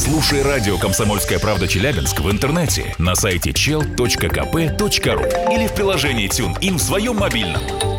Слушай радио «Комсомольская правда» Челябинск в интернете на сайте chel.kp.ru или в приложении TuneIn в своем мобильном.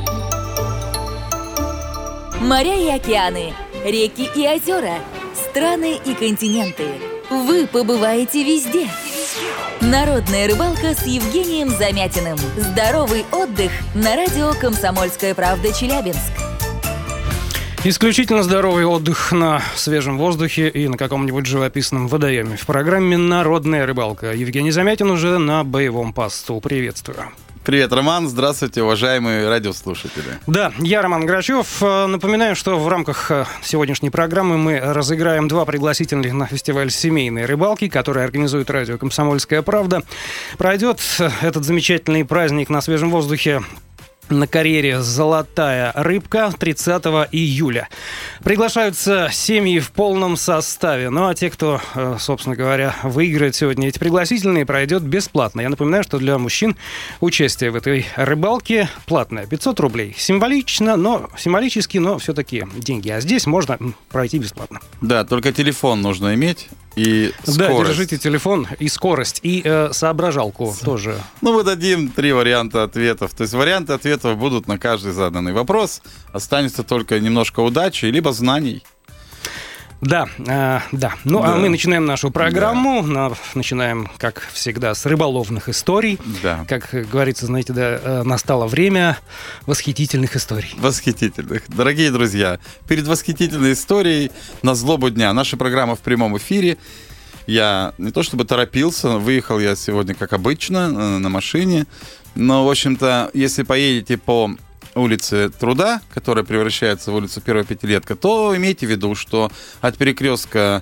Моря и океаны, реки и озера, страны и континенты. Вы побываете везде. Народная рыбалка с Евгением Замятиным. Здоровый отдых на радио «Комсомольская правда» Челябинск. Исключительно здоровый отдых на свежем воздухе и на каком-нибудь живописном водоеме. В программе «Народная рыбалка». Евгений Замятин уже на боевом посту. Приветствую. Привет, Роман. Здравствуйте, уважаемые радиослушатели. Да, я Роман Грачев. Напоминаю, что в рамках сегодняшней программы мы разыграем 2 пригласительных на фестиваль семейной рыбалки, который организует радио «Комсомольская правда». Пройдет этот замечательный праздник на свежем воздухе на карьере «Золотая рыбка» 30 июля. Приглашаются семьи в полном составе. Ну а те, кто, собственно говоря, выиграет сегодня эти пригласительные, пройдет бесплатно. Я напоминаю, что для мужчин участие в этой рыбалке платное. 500 рублей. Символически, но все-таки деньги. А здесь можно пройти бесплатно. Да, только телефон нужно иметь и скорость. Да, держите телефон и скорость, и соображалку тоже. Мы дадим 3 варианта ответов. То есть варианты ответов будут на каждый заданный вопрос. Останется только немножко удачи, либо знаний. Да. А мы начинаем нашу программу. Да. Начинаем, как всегда, с рыболовных историй. Да. Как говорится, знаете, настало время восхитительных историй. Восхитительных. Дорогие друзья, перед восхитительной историей на злобу дня. Наша программа в прямом эфире. Я не то чтобы торопился, выехал я сегодня, как обычно, на машине. Но, в общем-то, если поедете по улице Труда, которая превращается в улицу 1 Пятилетка, то имейте в виду, что от перекрестка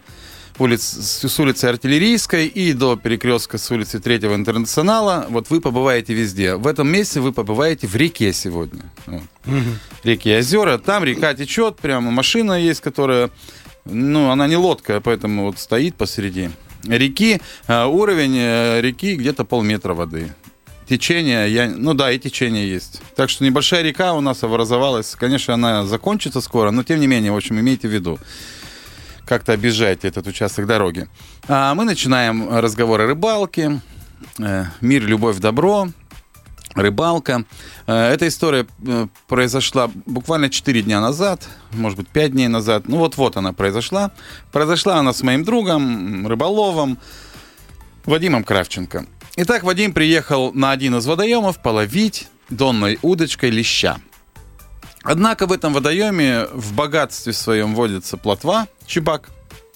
с улицы Артиллерийской и до перекрестка с улицы 3-го Интернационала, вот вы побываете везде. В этом месте вы побываете в реке сегодня. Вот. Реки и озера. Там река течет, прямо машина есть, которая, она не лодка, поэтому вот стоит посреди реки. Уровень реки где-то полметра воды. Течение, и течение есть. Так что небольшая река у нас образовалась. Конечно, она закончится скоро, но тем не менее, в общем, имейте в виду, как-то объезжайте этот участок дороги. А мы начинаем разговор о рыбалке. Мир, любовь, добро. Рыбалка. Эта история произошла буквально 4 дня назад, может быть, 5 дней назад. Вот она произошла. Произошла она с моим другом, рыболовом Вадимом Кравченко. Итак, Вадим приехал на один из водоемов половить донной удочкой леща. Однако в этом водоеме в богатстве своем водится плотва, чебак,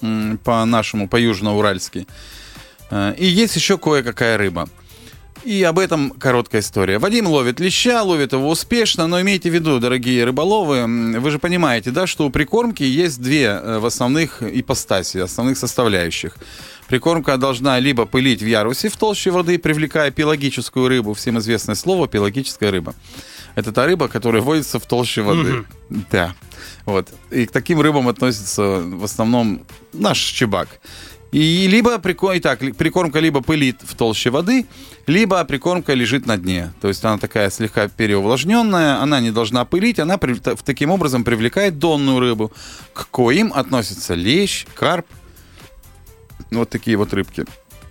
по южно-уральски. И есть еще кое-какая рыба. И об этом короткая история. Вадим ловит леща, ловит его успешно, но имейте в виду, дорогие рыболовы, вы же понимаете, да, что у прикормки есть 2 в основных ипостаси, основных составляющих. Прикормка должна либо пылить в ярусе в толще воды, привлекая пелагическую рыбу. Всем известное слово «пелагическая рыба». Это та рыба, которая водится в толще воды. Да. Вот. И к таким рыбам относится в основном наш чебак. И прикормка либо пылит в толще воды, либо прикормка лежит на дне. То есть она такая слегка переувлажненная, она не должна пылить, она таким образом привлекает донную рыбу, к коим относятся лещ, карп. Вот такие вот рыбки.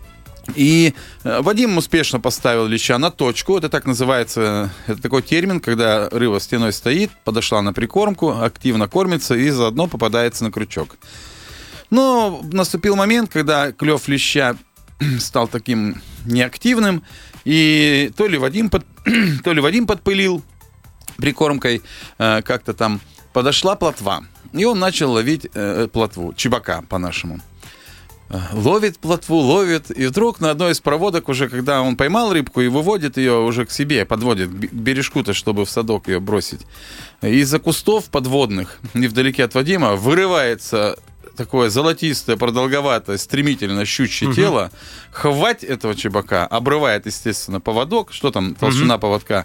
И Вадим успешно поставил леща на точку. Это так называется, это такой термин, когда рыба стеной стоит, подошла на прикормку, активно кормится и заодно попадается на крючок. Но наступил момент, когда клев леща стал таким неактивным, и то ли Вадим подпылил прикормкой, как-то там подошла плотва, и он начал ловить плотву, чебака по-нашему. Ловит плотву, ловит, и вдруг на одной из проводок уже, когда он поймал рыбку и выводит ее уже к себе, подводит к бережку-то, чтобы в садок ее бросить, из-за кустов подводных, невдалеке от Вадима, вырывается такое золотистое, продолговатое, стремительно щучье тело, хвать этого чебака, обрывает, естественно, поводок, что там, толщина поводка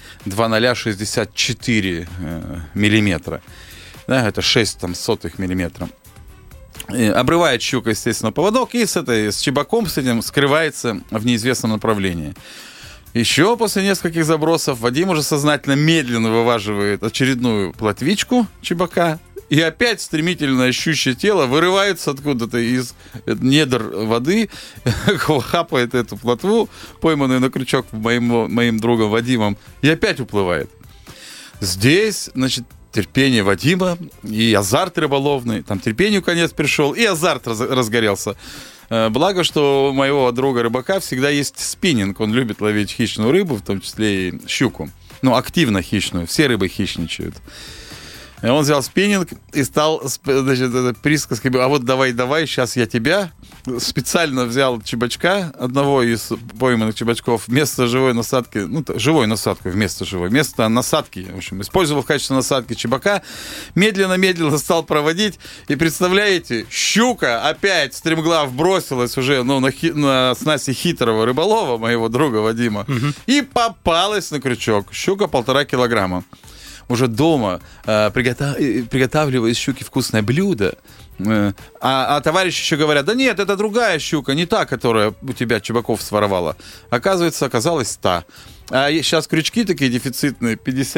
2,064 миллиметра, да, это 0,06 миллиметра. Обрывает щука, естественно, поводок и с чебаком с этим скрывается в неизвестном направлении. Еще после нескольких забросов Вадим уже сознательно медленно вываживает очередную плотвичку чебака и опять стремительное щущее тело вырывается откуда-то из недр воды, хапает эту плотву, пойманную на крючок моим другом Вадимом, и опять уплывает. Здесь, значит, терпение Вадима и азарт рыболовный. Там терпению конец пришел, и азарт разгорелся. Благо, что у моего друга рыбака всегда есть спиннинг. Он любит ловить хищную рыбу, в том числе и щуку. Ну, активно хищную. Все рыбы хищничают. И он взял спиннинг и стал, значит, присказками: а вот давай, сейчас я тебя. Специально взял чебачка, одного из пойманных чебачков, вместо живой насадки, живой насадкой вместо насадки, в общем, использовал в качестве насадки чебака, медленно стал проводить, и представляете, щука опять стремглав бросилась уже на снасти хитрого рыболова, моего друга Вадима, и попалась на крючок. Щука 1,5 килограмма. Уже дома приготавливая из щуки вкусное блюдо, а товарищи еще говорят: да нет, это другая щука, не та, которая у тебя чебаков своровала. Оказалась та. А сейчас крючки такие дефицитные,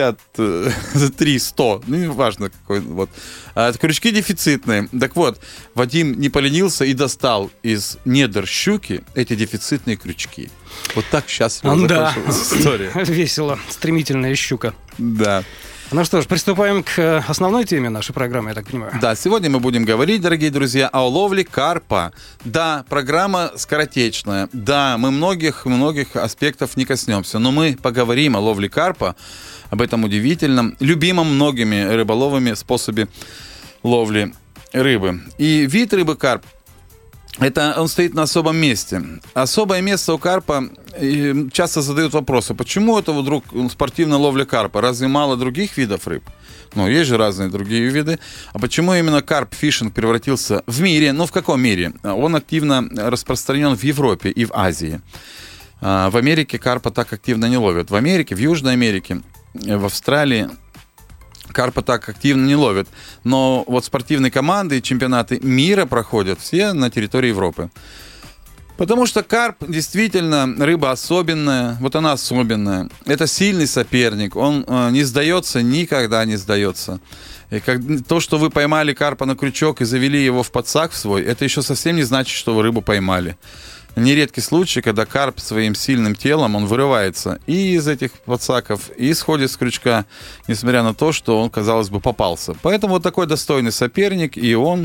53, 100, неважно какой. Вот. Крючки дефицитные. Так вот, Вадим не поленился и достал из недр щуки эти дефицитные крючки. Вот так счастливо закончилась история. Весело, стремительная щука. Да. Ну что ж, приступаем к основной теме нашей программы, я так понимаю. Да, сегодня мы будем говорить, дорогие друзья, о ловле карпа. Да, программа скоротечная. Да, мы многих аспектов не коснемся, но мы поговорим о ловле карпа, об этом удивительном, любимом многими рыболовами способе ловли рыбы. И вид рыбы карп, он стоит на особом месте. Особое место у карпа, часто задают вопросы: почему это вдруг спортивная ловля карпа? Разве мало других видов рыб? Есть же разные другие виды. А почему именно карп-фишинг превратился в мире? В каком мире? Он активно распространен в Европе и в Азии. В Америке карпа так активно не ловят. В Америке, в Южной Америке, в Австралии карпа так активно не ловят. Но вот спортивные команды и чемпионаты мира проходят все на территории Европы. Потому что карп действительно рыба особенная. Вот она особенная. Это сильный соперник. Он не сдается, никогда не сдается. И то, что вы поймали карпа на крючок и завели его в подсак свой, это еще совсем не значит, что вы рыбу поймали. Нередкий случай, когда карп своим сильным телом, он вырывается и из этих подсаков, и сходит с крючка, несмотря на то, что он, казалось бы, попался. Поэтому вот такой достойный соперник, и он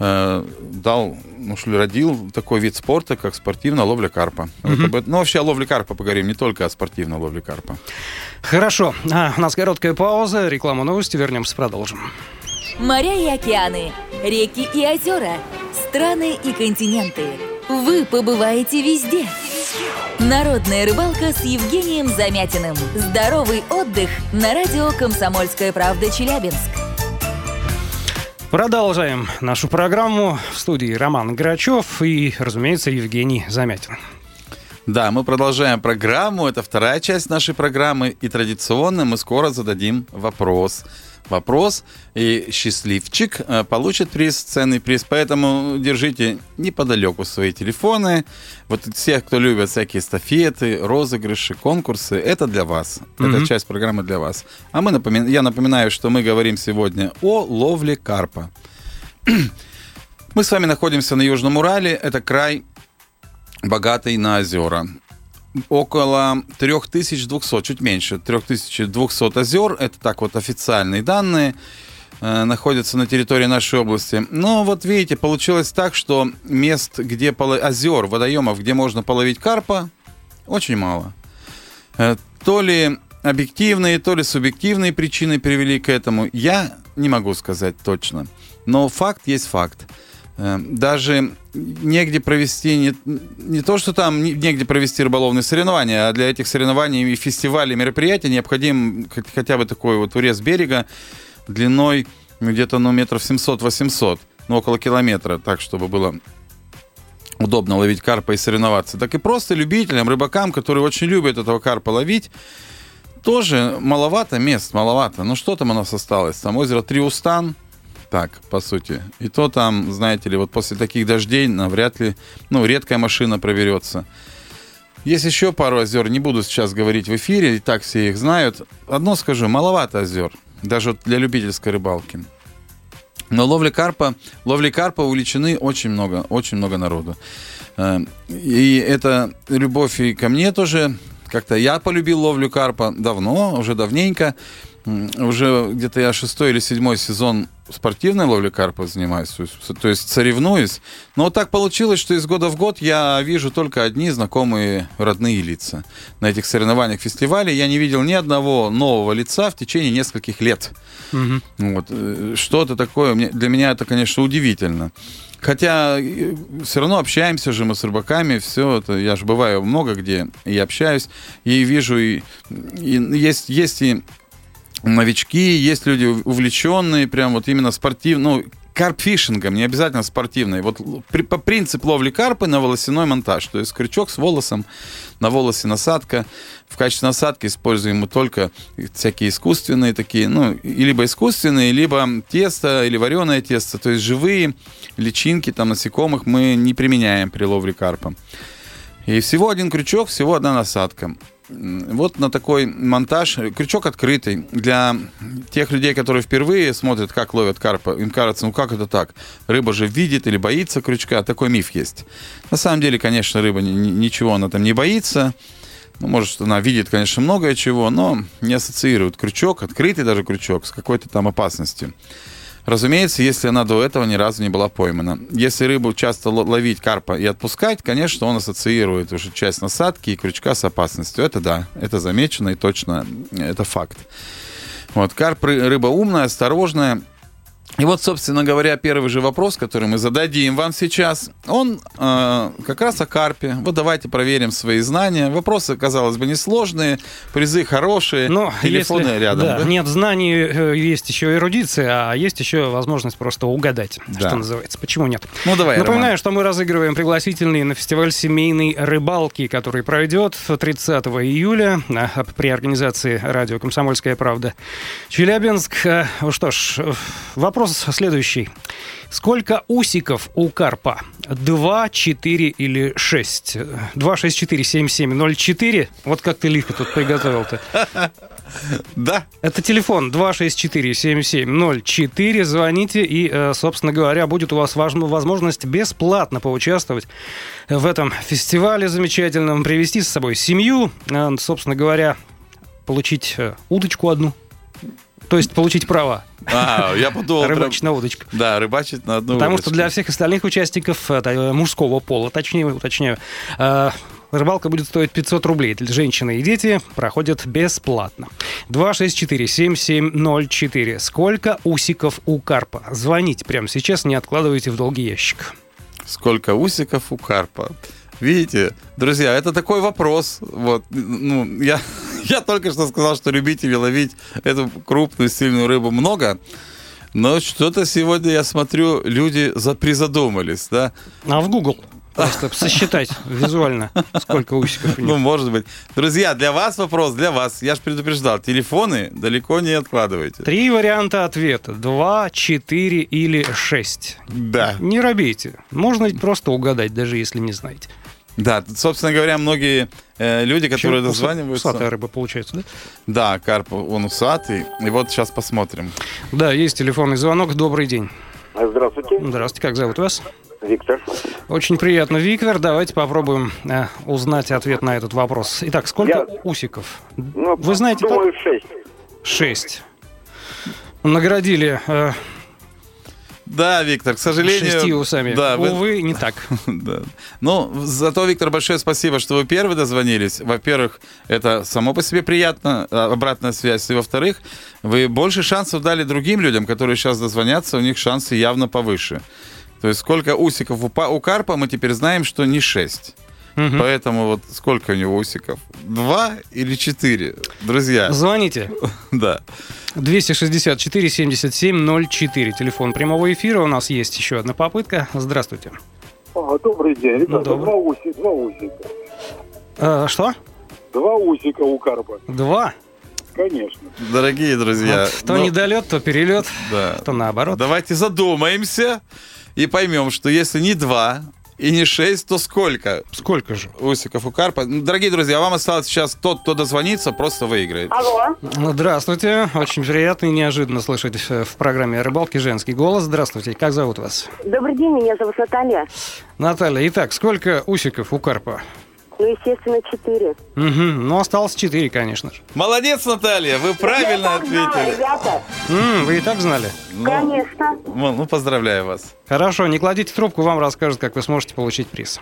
родил такой вид спорта, как спортивная ловля карпа. Вообще о ловле карпа поговорим, не только о спортивной ловле карпа. Хорошо. У нас короткая пауза, реклама, новости, вернемся, продолжим. Моря и океаны, реки и озера, страны и континенты. Вы побываете везде. Народная рыбалка с Евгением Замятиным. Здоровый отдых на радио «Комсомольская правда» Челябинск. Продолжаем нашу программу. В студии Роман Грачев и, разумеется, Евгений Замятин. Да, мы продолжаем программу. Это вторая часть нашей программы. И традиционно мы скоро зададим вопрос, и счастливчик получит ценный приз. Поэтому держите неподалеку свои телефоны. Вот все, кто любит всякие эстафеты, розыгрыши, конкурсы, это для вас. Эта часть программы для вас. А я напоминаю, что мы говорим сегодня о ловле карпа. Мы с вами находимся на Южном Урале. Это край, богатый на озера. Около 3200, чуть меньше, 3200 озер, это так вот официальные данные, находятся на территории нашей области. Но вот видите, получилось так, что мест, озер, водоемов, где можно половить карпа, очень мало. То ли объективные, то ли субъективные причины привели к этому, я не могу сказать точно. Но факт есть факт. Даже негде провести, не то, что там негде провести рыболовные соревнования, а для этих соревнований и фестивалей, мероприятий необходим хотя бы такой вот урез берега длиной где-то метров 700-800, около километра, так, чтобы было удобно ловить карпа и соревноваться. Так и просто любителям, рыбакам, которые очень любят этого карпа ловить, тоже маловато мест, маловато. Что там у нас осталось? Там озеро Триустан. Так, по сути. И то там, знаете ли, вот после таких дождей навряд ли, редкая машина проберется. Есть еще пару озер, не буду сейчас говорить в эфире, и так все их знают. Одно скажу, маловато озер, даже для любительской рыбалки. Но ловлей карпа увлечены очень много народу. И это любовь и ко мне тоже. Как-то я полюбил ловлю карпа давно, уже давненько. Уже где-то я 6-й или 7-й сезон спортивной ловли карпа занимаюсь, то есть соревнуюсь. Но вот так получилось, что из года в год я вижу только одни знакомые родные лица. На этих соревнованиях, фестивале я не видел ни одного нового лица в течение нескольких лет. Вот. Что-то такое, для меня это, конечно, удивительно. Хотя все равно общаемся же мы с рыбаками, все это, я же бываю много где и общаюсь, и вижу, и есть и новички, есть люди увлеченные, прям вот именно спортивно, карпфишингом, не обязательно спортивный. Вот принцип ловли карпа на волосяной монтаж, то есть крючок с волосом, на волосе насадка. В качестве насадки используем мы только всякие искусственные такие, либо искусственные, либо тесто, или вареное тесто, то есть живые личинки, там, насекомых мы не применяем при ловле карпа. И всего один крючок, всего одна насадка. Вот на такой монтаж, крючок открытый. Для тех людей, которые впервые смотрят, как ловят карпа, им кажется, как это так? Рыба же видит или боится крючка, такой миф есть. На самом деле, конечно, рыба ничего она там не боится. Может, она видит, конечно, многое чего, но не ассоциирует крючок, открытый даже крючок, с какой-то там опасностью. Разумеется, если она до этого ни разу не была поймана. Если рыбу часто ловить карпа и отпускать, конечно, он ассоциирует уже часть насадки и крючка с опасностью. Это да, это замечено и точно, это факт. Вот, карп рыба умная, осторожная. И вот, собственно говоря, первый же вопрос, который мы зададим вам сейчас, он как раз о карпе. Вот давайте проверим свои знания. Вопросы, казалось бы, несложные, призы хорошие, но телефоны рядом. Да, нет знаний, есть еще эрудиция, а есть еще возможность просто угадать, что называется. Почему нет? Давай, напоминаю, Роман, что мы разыгрываем пригласительные на фестиваль семейной рыбалки, который пройдет 30 июля при организации радио «Комсомольская правда» Челябинск. Что ж, вопрос следующий. Сколько усиков у карпа? 2, 4 или 6? 2, 6, 4, 7, 7, 0, 4. Вот как ты лихо тут приготовил-то. Да. Это телефон 264-77-04. Звоните, и, собственно говоря, будет у вас возможность бесплатно поучаствовать в этом фестивале замечательном, привезти с собой семью, собственно говоря, получить удочку одну. То есть получить права. Я подумал, рыбачить на удочку. Да, рыбачить на одну Потому удочку. что для всех остальных участников мужского пола, уточняю, рыбалка будет стоить 500 рублей. Для женщины и дети проходят бесплатно. 264-7704. Сколько усиков у карпа? Звоните прямо сейчас, не откладывайте в долгий ящик. Сколько усиков у карпа? Видите, друзья, это такой вопрос. Вот, я только что сказал, что любителей ловить эту крупную, сильную рыбу много, но что-то сегодня, я смотрю, люди призадумались, да? А в Google просто сосчитать визуально, сколько усиков у них. Может быть. Друзья, для вас вопрос, для вас. Я же предупреждал, телефоны далеко не откладывайте. 3 варианта ответа. 2, 4 или 6. Да. Не робейте. Можно просто угадать, даже если не знаете. Да, собственно говоря, многие люди, которые дозваниваются... Усатая рыба получается, да? Да, карп, он усатый. И вот сейчас посмотрим. Да, есть телефонный звонок. Добрый день. Здравствуйте. Здравствуйте, как зовут вас? Виктор. Очень приятно, Виктор. Давайте попробуем узнать ответ на этот вопрос. Итак, сколько усиков? Вы знаете? Думаю, 6. 6. Наградили... Да, Виктор, к сожалению... 6 усами. Да, увы, не так. Да. Зато, Виктор, большое спасибо, что вы первый дозвонились. Во-первых, это само по себе приятно, обратная связь. И, во-вторых, вы больше шансов дали другим людям, которые сейчас дозвонятся, у них шансы явно повыше. То есть сколько усиков у карпа, мы теперь знаем, что не 6. Угу. Поэтому вот сколько у него усиков? 2 или 4? Друзья. Звоните. Да. 264-77-04. Телефон прямого эфира. У нас есть еще одна попытка. Здравствуйте. Добрый день. Ребята, добрый. 2 усика. Что? 2 усика у карпа. 2? Конечно. Дорогие друзья. То недолет, то перелет, то наоборот. Давайте задумаемся и поймем, что если не 2, и не 6, то сколько? Сколько же? Усиков у карпа. Дорогие друзья, вам осталось сейчас тот, кто дозвонится, просто выиграет. Алло. Здравствуйте. Очень приятно и неожиданно слышать в программе о рыбалке женский голос. Здравствуйте. Как зовут вас? Добрый день, меня зовут Наталья. Наталья. Итак, сколько усиков у карпа? Ну, естественно, 4. Ну, осталось 4, конечно же. Молодец, Наталья, вы правильно ответили. Ребята, Вы и так знали? конечно. Ну, поздравляю вас. Хорошо, не кладите трубку, вам расскажут, как вы сможете получить приз.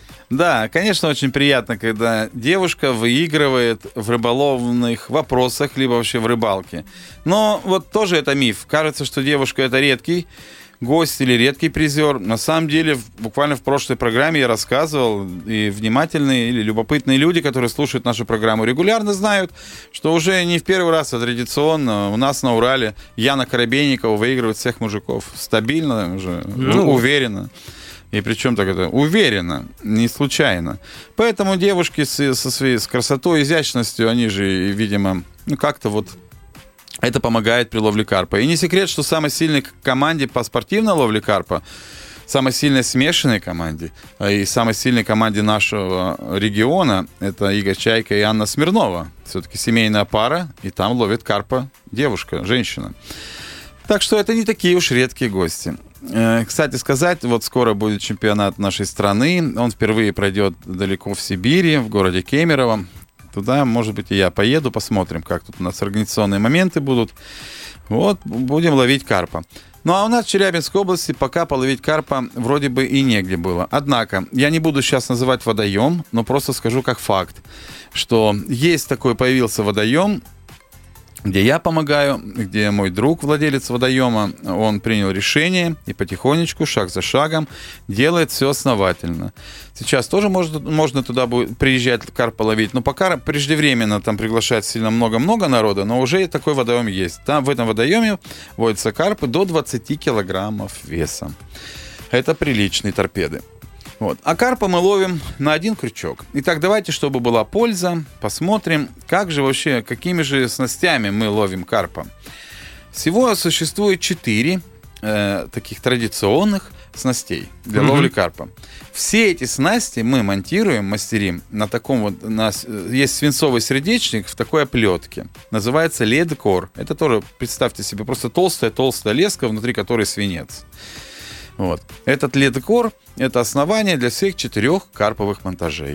Да, конечно, очень приятно, когда девушка выигрывает в рыболовных вопросах, либо вообще в рыбалке. Но вот тоже это миф. Кажется, что девушка — это редкий гость или редкий призер. На самом деле, буквально в прошлой программе я рассказывал, и внимательные или любопытные люди, которые слушают нашу программу регулярно, знают, что уже не в первый раз, а традиционно у нас на Урале Яна Коробейникова выигрывает всех мужиков. Стабильно уже, уверенно. И причем так это уверенно, не случайно. Поэтому девушки со своей красотой, изящностью, они же, видимо, как-то вот это помогает при ловле карпа. И не секрет, что самой сильной команде по спортивной ловле карпа, самой сильной смешанной команде и самой сильной команде нашего региона — это Игорь Чайка и Анна Смирнова. Все-таки семейная пара, и там ловит карпа девушка, женщина. Так что это не такие уж редкие гости. Кстати сказать, вот скоро будет чемпионат нашей страны. Он впервые пройдет далеко в Сибири, в городе Кемерово. Туда, может быть, и я поеду, посмотрим, как тут у нас организационные моменты будут. Вот, будем ловить карпа. Ну, а у нас в Челябинской области пока половить карпа вроде бы и негде было. Однако, я не буду сейчас называть водоем, но просто скажу как факт, что есть такой, появился водоем, где я помогаю, где мой друг, владелец водоема, он принял решение и потихонечку, шаг за шагом, делает все основательно. Сейчас тоже можно туда будет приезжать карпа ловить, но пока преждевременно там приглашать сильно много-много народа, но уже такой водоем есть. Там в этом водоеме водятся карпы до 20 килограммов веса. Это приличные торпеды. Вот. А карпа мы ловим на один крючок. Итак, давайте, чтобы была польза, посмотрим, как же вообще, какими же снастями мы ловим карпа. Всего существует 4 таких традиционных снастей для ловли карпа. Все эти снасти мы монтируем, мастерим на таком вот, у нас есть свинцовый сердечник в такой оплетке. Называется ледкор. Это тоже, представьте себе, просто толстая леска, внутри которой свинец. Вот. Этот ледокор — это основание для всех 4 карповых монтажей.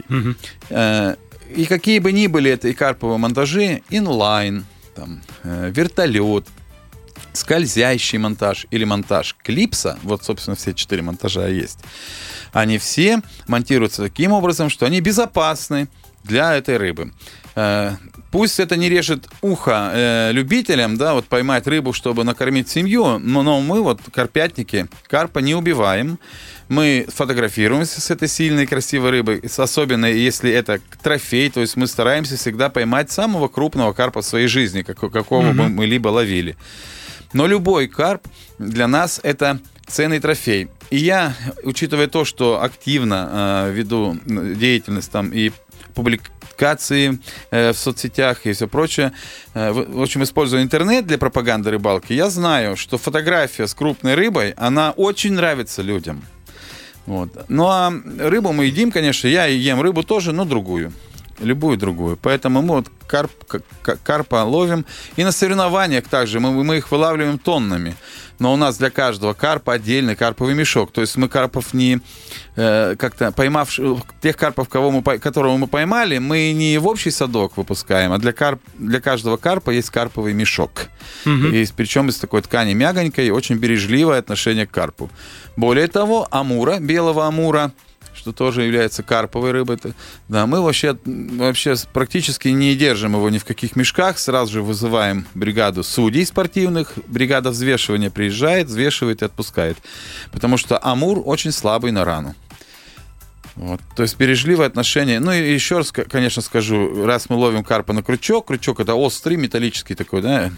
И какие бы ни были это и карповые монтажи, инлайн, там, вертолет, скользящий монтаж или монтаж клипса, вот, собственно, все 4 монтажа есть, они все монтируются таким образом, что они безопасны для этой рыбы. Пусть это не режет ухо любителям, да, вот поймать рыбу, чтобы накормить семью, но мы вот, карпятники, карпа не убиваем. Мы фотографируемся с этой сильной, красивой рыбой, особенно если это трофей, то есть мы стараемся всегда поймать самого крупного карпа в своей жизни, какого бы мы либо ловили. Но любой карп для нас — это ценный трофей. И я, учитывая то, что активно веду деятельность там и публикации в соцсетях и все прочее, в общем, использую интернет для пропаганды рыбалки, я знаю, что фотография с крупной рыбой, она очень нравится людям. Вот. Ну, а рыбу мы едим, конечно, я ем рыбу тоже, но другую. Любую другую. Поэтому мы вот карпа ловим. И на соревнованиях также мы их вылавливаем тоннами. Но у нас для каждого карпа отдельный карповый мешок. То есть мы карпов не как-то поймавших, тех карпов, которого мы поймали, мы не в общий садок выпускаем, а для каждого карпа есть карповый мешок. И, причем из такой ткани мягонькой, очень бережливое отношение к карпу. Более того, амура, белого амура, что тоже является карповой рыбой, да, мы вообще практически не держим его ни в каких мешках, сразу же вызываем бригаду судей спортивных, бригада взвешивания приезжает, взвешивает и отпускает, потому что амур очень слабый на рану. Вот. То есть бережливое отношение. Ну и еще раз, конечно, скажу, раз мы ловим карпа на крючок это острый металлический такой, да,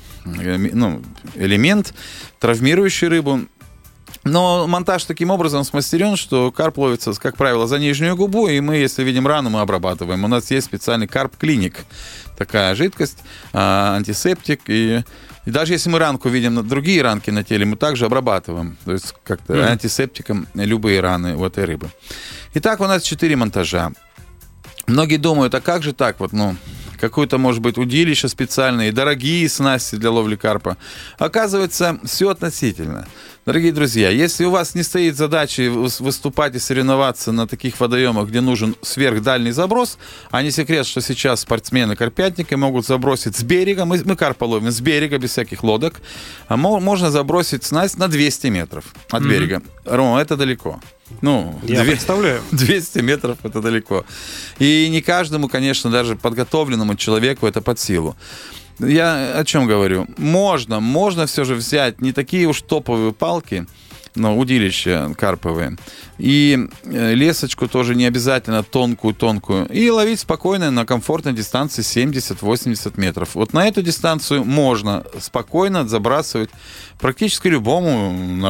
элемент, травмирующий рыбу. Но монтаж таким образом смастерен, что карп ловится, как правило, за нижнюю губу, и мы, если видим рану, мы обрабатываем. У нас есть специальный карп-клиник. Такая жидкость, антисептик, и И даже если мы ранку видим, другие ранки на теле, мы также обрабатываем, то есть как-то антисептиком любые раны у этой рыбы. Итак, у нас 4 монтажа. Многие думают, а как же так вот, какое-то, может быть, удилище специальное, дорогие снасти для ловли карпа. Оказывается, все относительно. Дорогие друзья, если у вас не стоит задачи выступать и соревноваться на таких водоемах, где нужен сверхдальний заброс, а не секрет, что сейчас спортсмены-карпятники могут забросить с берега, мы карпа ловим с берега, без всяких лодок, можно забросить снасть на 200 метров от берега. Рома, это далеко. Я представляю. 200 метров — это далеко. И не каждому, конечно, даже подготовленному человеку это под силу. Я о чем говорю? Можно все же взять не такие уж топовые палки, но удилища карповые, и лесочку тоже не обязательно тонкую, и ловить спокойно на комфортной дистанции 70-80 метров. Вот на эту дистанцию можно спокойно забрасывать практически любому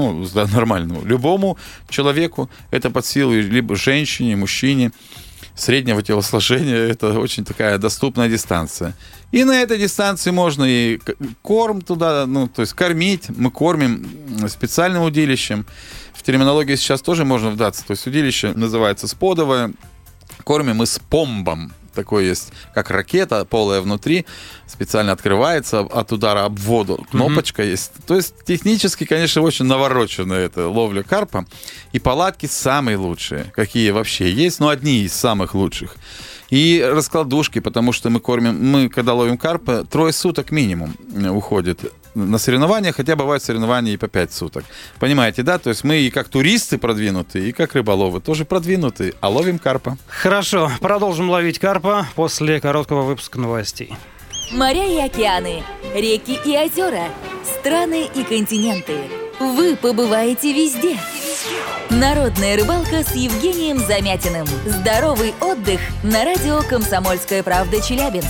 любому человеку. Это под силу либо женщине, мужчине среднего телосложения. Это очень такая доступная дистанция. И на этой дистанции можно и корм туда, то есть кормить. Мы кормим специальным удилищем. В терминологии сейчас тоже можно вдаться. То есть удилище называется сподовое. Кормим мы с помбом. Такой есть, как ракета, полая внутри, специально открывается от удара об воду. Кнопочка есть. То есть технически, конечно, очень навороченная эта ловля карпа. И палатки самые лучшие, какие вообще есть, одни из самых лучших. И раскладушки, потому что мы, когда ловим карпа, 3 суток минимум уходит на соревнования, хотя бывают соревнования и по 5 суток. Понимаете, да? То есть мы и как туристы продвинутые, и как рыболовы тоже продвинутые, а ловим карпа. Хорошо, продолжим ловить карпа после короткого выпуска новостей. Моря и океаны, реки и озера, страны и континенты. Вы побываете везде. Народная рыбалка с Евгением Замятиным. Здоровый отдых на радио «Комсомольская правда» Челябинск.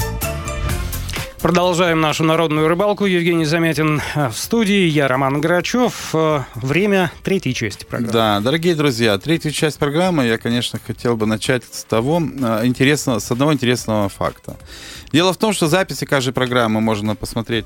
Продолжаем нашу народную рыбалку. Евгений Замятин в студии, я Роман Грачев. Время третьей части программы. Да, дорогие друзья, третью часть программы я, конечно, хотел бы начать с одного интересного факта. Дело в том, что записи каждой программы можно послушать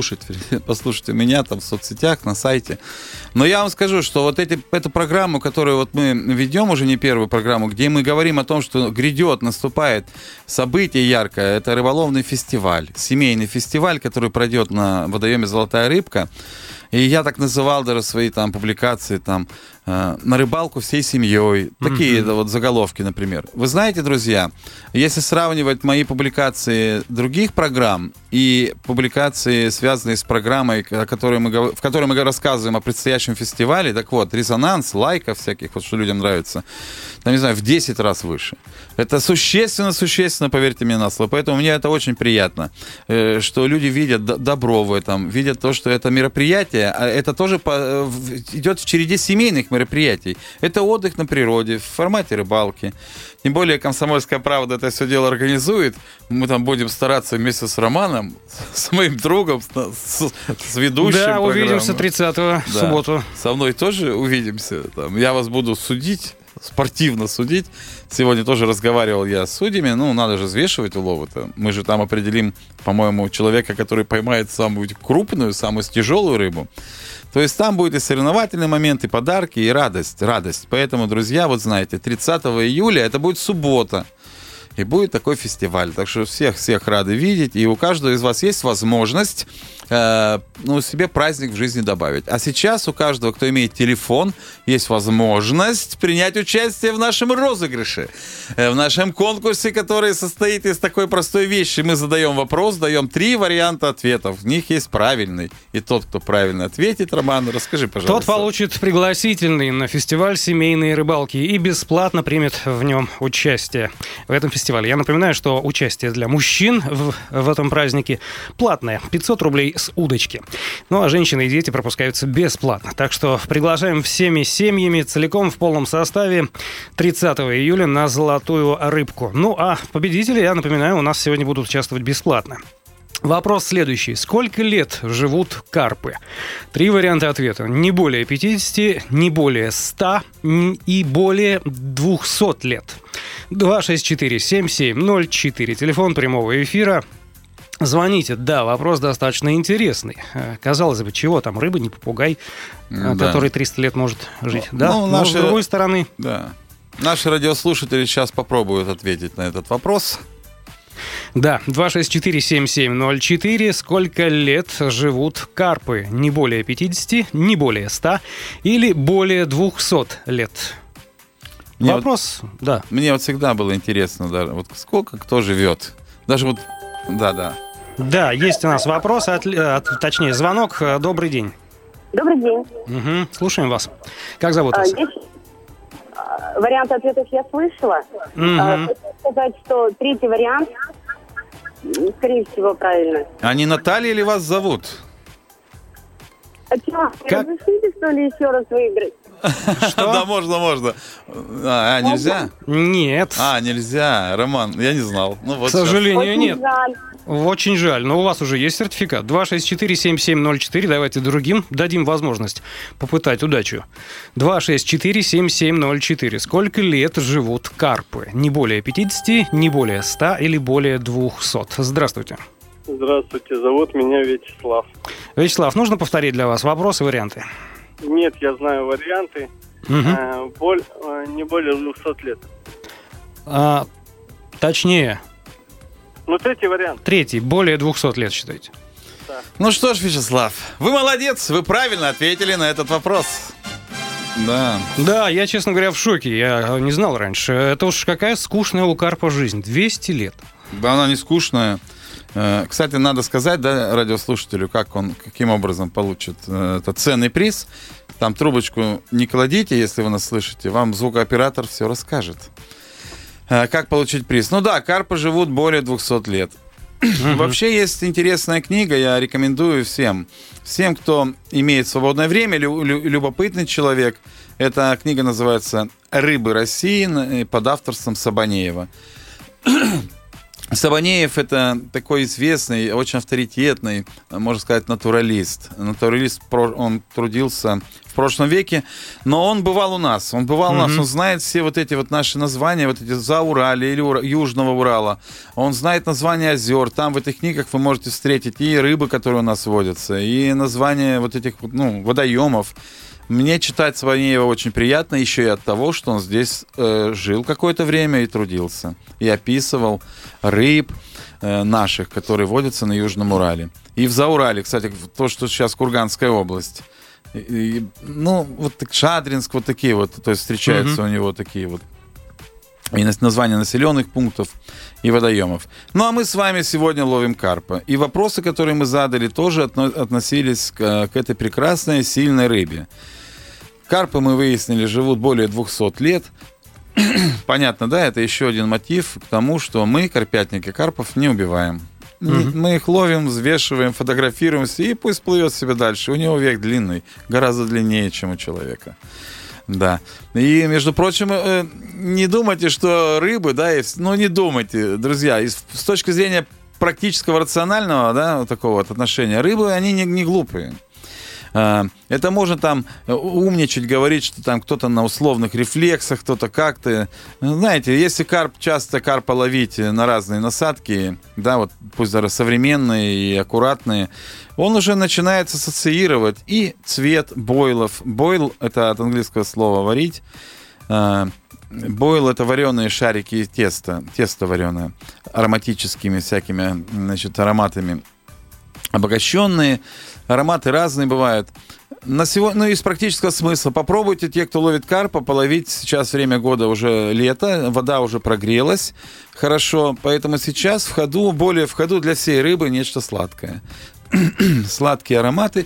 у меня там в соцсетях, на сайте. Но я вам скажу, что эту программу, которую мы ведем, уже не первую программу, где мы говорим о том, что наступает событие яркое, это рыболовный фестиваль, семейный фестиваль, который пройдет на водоеме «Золотая рыбка». И я так называл даже свои публикации на рыбалку всей семьей. Такие заголовки, например. Вы знаете, друзья, если сравнивать мои публикации других программ и публикации, связанные с программой, в которой мы рассказываем о предстоящем фестивале, так вот, резонанс, лайков всяких, что людям нравится, в 10 раз выше. Это существенно, поверьте мне на слово. Поэтому мне это очень приятно, что люди видят добро в этом, видят то, что это мероприятие, а это тоже идет в череде семейных мероприятий. Это отдых на природе, в формате рыбалки. Тем более «Комсомольская правда» это все дело организует. Мы будем стараться вместе с Романом, с моим другом, с ведущим. Да, увидимся 30-го, в субботу. Со мной тоже увидимся. Я вас буду судить, спортивно судить. Сегодня тоже разговаривал я с судьями. Надо же взвешивать уловы-то. Мы же там определим, по-моему, человека, который поймает самую крупную, самую тяжелую рыбу. То есть там будет и соревновательный момент, и подарки, и радость. Поэтому, друзья, знаете, 30 июля, это будет суббота. И будет такой фестиваль. Так что всех рады видеть. И у каждого из вас есть возможность себе праздник в жизни добавить. А сейчас у каждого, кто имеет телефон, есть возможность принять участие в нашем розыгрыше. В нашем конкурсе, который состоит из такой простой вещи. Мы задаем вопрос, даем 3 варианта ответов. В них есть правильный. И тот, кто правильно ответит, Роман, расскажи, пожалуйста. Тот получит пригласительный на фестиваль семейной рыбалки и бесплатно примет в нем участие в этом фестивале. Я напоминаю, что участие для мужчин в этом празднике платное. 500 рублей с удочки. А женщины и дети пропускаются бесплатно. Так что приглашаем всеми семьями целиком в полном составе 30 июля на «Золотую рыбку». А победители, я напоминаю, у нас сегодня будут участвовать бесплатно. Вопрос следующий. Сколько лет живут карпы? 3 варианта ответа. Не более 50, не более 100 и более 200 лет. 264-7704. Телефон прямого эфира. Звоните. Да, вопрос достаточно интересный. Казалось бы, чего там, рыба, не попугай, который 300 лет может жить. Да? Но с другой стороны... Да. Наши радиослушатели сейчас попробуют ответить на этот вопрос. Да, 264-7704. Сколько лет живут карпы? Не более 50, не более 100 или более 200 лет? Вопрос, да. Мне вот всегда было интересно, даже вот сколько кто живет. Даже вот, да. Да, есть у нас вопрос, точнее, звонок. Добрый день. Добрый день. Угу, слушаем вас. Как зовут вас? Вариант ответов я слышала. Хочу сказать, что третий вариант, скорее всего, правильно. А не Наталья ли вас зовут? А что, разрешите, что ли, еще раз выиграть? Что? Да, можно. Нельзя? Нет. Нельзя. Роман, я не знал. К сожалению, нет. Жаль. Очень жаль, но у вас уже есть сертификат. 264-7704. Давайте другим дадим возможность попытать удачу. 264-7704. Сколько лет живут карпы? Не более 50, не более 100 или более 200? Здравствуйте. Здравствуйте, зовут меня Вячеслав. Вячеслав, нужно повторить для вас вопросы, варианты? Нет, я знаю варианты. Не более 200 лет. Точнее... Третий вариант. Третий, более 200 лет, считаете? Да. Ну что ж, Вячеслав, вы молодец, вы правильно ответили на этот вопрос. Да. Да, я, честно говоря, в шоке. Я не знал раньше. Это уж какая скучная у карпа жизнь. 200 лет. Да, она не скучная. Кстати, надо сказать, да, радиослушателю, каким образом получит этот ценный приз. Там трубочку не кладите, если вы нас слышите. Вам звукооператор все расскажет. Как получить приз? Ну да, карпы живут более 200 лет. Вообще есть интересная книга, я рекомендую всем, кто имеет свободное время, любопытный человек. Эта книга называется «Рыбы России» под авторством Сабанеева. Сабанеев — это такой известный, очень авторитетный, можно сказать, натуралист. Он трудился в прошлом веке, но он бывал у нас. Он знает все вот эти вот наши названия, вот эти Зауралья или Южного Урала. Он знает названия озер. Там в этих книгах вы можете встретить и рыбы, которые у нас водятся, и названия вот этих водоемов. Мне читать Сабанеева очень приятно, еще и от того, что он здесь жил какое-то время и трудился. И описывал рыб наших, которые водятся на Южном Урале. И в Заурале, кстати, то, что сейчас Курганская область. Вот Шадринск, вот такие вот, то есть встречаются у него такие вот и названия населенных пунктов и водоемов. Ну, а мы с вами сегодня ловим карпа. И вопросы, которые мы задали, тоже относились к этой прекрасной, сильной рыбе. Карпы, мы выяснили, живут более 200 лет. Понятно, да, это еще один мотив к тому, что мы, карпятники, карпов не убиваем. Мы их ловим, взвешиваем, фотографируемся, и пусть плывет себе дальше. У него век длинный, гораздо длиннее, чем у человека. Да. И, между прочим, не думайте, что рыбы, да, не думайте, друзья, с точки зрения практического, рационального, да, такого вот отношения, рыбы, они не глупые. Это можно там умничать, говорить, что там кто-то на условных рефлексах, кто-то как-то. Знаете, если часто карпа ловить на разные насадки, да, вот пусть даже современные и аккуратные, он уже начинает ассоциировать и цвет бойлов. Бойл — это от английского слова «варить». Бойл — это вареные шарики теста вареное, ароматическими всякими, ароматами обогащенные. Ароматы разные бывают. Из практического смысла попробуйте, те, кто ловит карпа, половить. Сейчас время года уже лето, вода уже прогрелась хорошо, поэтому сейчас в ходу для всей рыбы нечто сладкое. Сладкие ароматы,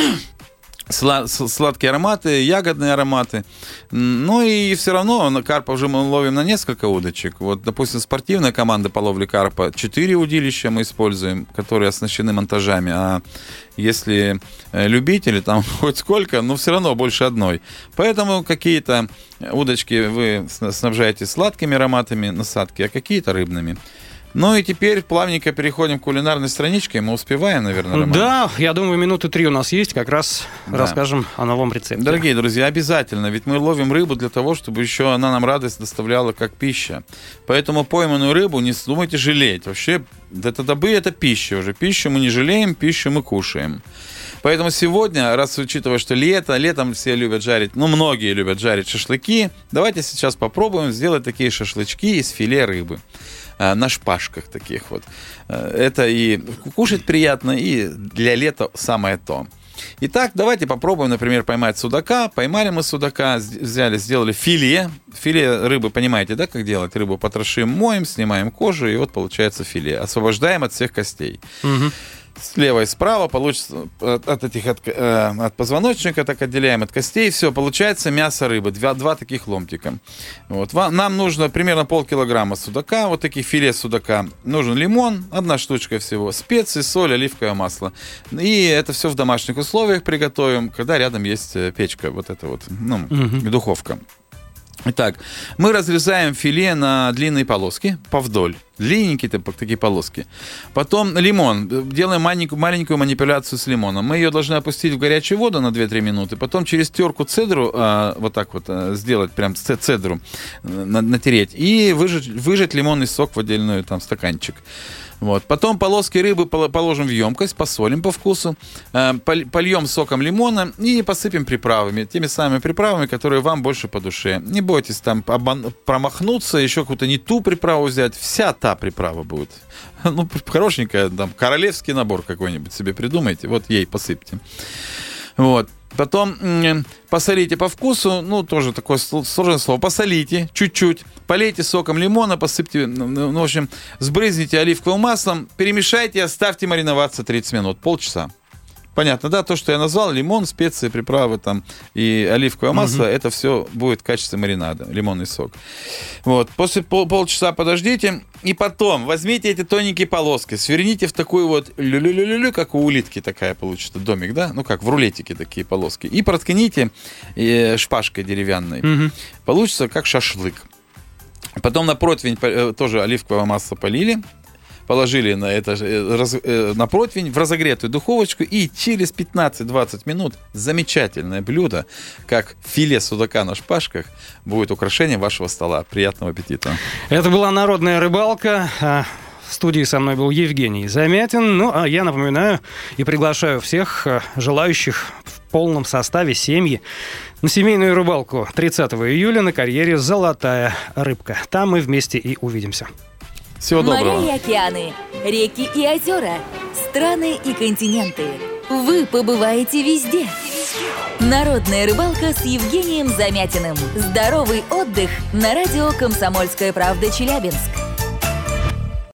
ягодные ароматы. Ну и все равно карпа уже мы ловим на несколько удочек. Вот, допустим, спортивная команда по ловле карпа 4 удилища мы используем, которые оснащены монтажами. А если любители, там хоть сколько, но все равно больше одной. Поэтому какие-то удочки вы снабжаете сладкими ароматами насадки, а какие-то рыбными. Ну и теперь плавненько переходим к кулинарной страничке. Мы успеваем, наверное, Роман? Да, я думаю, 3 минуты у нас есть. Как раз расскажем о новом рецепте. Дорогие друзья, обязательно. Ведь мы ловим рыбу для того, чтобы еще она нам радость доставляла как пища. Поэтому пойманную рыбу не думайте жалеть. Вообще, это пища уже. Пищу мы не жалеем, пищу мы кушаем. Поэтому сегодня, учитывая, что летом все любят жарить, многие любят жарить шашлыки, давайте сейчас попробуем сделать такие шашлычки из филе рыбы. На шпажках таких вот. Это и кушать приятно, и для лета самое то. Итак, давайте попробуем, например, поймать судака. Поймали мы судака, сделали филе. Филе рыбы, понимаете, да, как делать? Рыбу потрошим, моем, снимаем кожу, и вот получается филе. Освобождаем от всех костей. Угу. Слева и справа получится от позвоночника, так отделяем от костей, все, получается мясо рыбы, два таких ломтика. Вот. Нам нужно примерно полкилограмма судака, вот таких филе судака. Нужен лимон, 1 штучка всего, специи, соль, оливковое масло. И это все в домашних условиях приготовим, когда рядом есть печка, духовка. Итак, мы разрезаем филе на длинные полоски, повдоль. Длинненькие такие полоски. Потом лимон. Делаем маленькую манипуляцию с лимоном. Мы ее должны опустить в горячую воду на 2-3 минуты. Потом через терку цедру, сделать прям цедру, натереть. И выжать лимонный сок в отдельный стаканчик. Вот. Потом полоски рыбы положим в емкость, посолим по вкусу, польем соком лимона и посыпем приправами. Теми самыми приправами, которые вам больше по душе. Не бойтесь там промахнуться, еще какую-то не ту приправу взять. Вся та приправа будет. Хорошенькая, королевский набор какой-нибудь себе придумайте. Вот ей посыпьте. Вот. Потом посолите по вкусу, тоже такое сложное слово, посолите чуть-чуть, полейте соком лимона, посыпьте, в общем, сбрызните оливковым маслом, перемешайте и оставьте мариноваться 30 минут, полчаса. Понятно, да, то, что я назвал, лимон, специи, приправы и оливковое масло, это все будет в качестве маринада, лимонный сок. Вот, после полчаса подождите, и потом возьмите эти тоненькие полоски, сверните в такую вот люлю-люлю-люлю, как у улитки такая получится домик, да, как в рулетике такие полоски, и проткните шпажкой деревянной. Получится как шашлык. Потом на противень тоже оливковое масло полили, положили на противень в разогретую духовочку, и через 15-20 минут замечательное блюдо, как филе судака на шпажках, будет украшением вашего стола. Приятного аппетита. Это была «Народная рыбалка». В студии со мной был Евгений Замятин. А я напоминаю и приглашаю всех желающих в полном составе семьи на семейную рыбалку 30 июля на карьере «Золотая рыбка». Там мы вместе и увидимся. Всего доброго. Моря и океаны, реки и озера, страны и континенты. Вы побываете везде. Народная рыбалка с Евгением Замятиным. Здоровый отдых на радио «Комсомольская правда» Челябинск.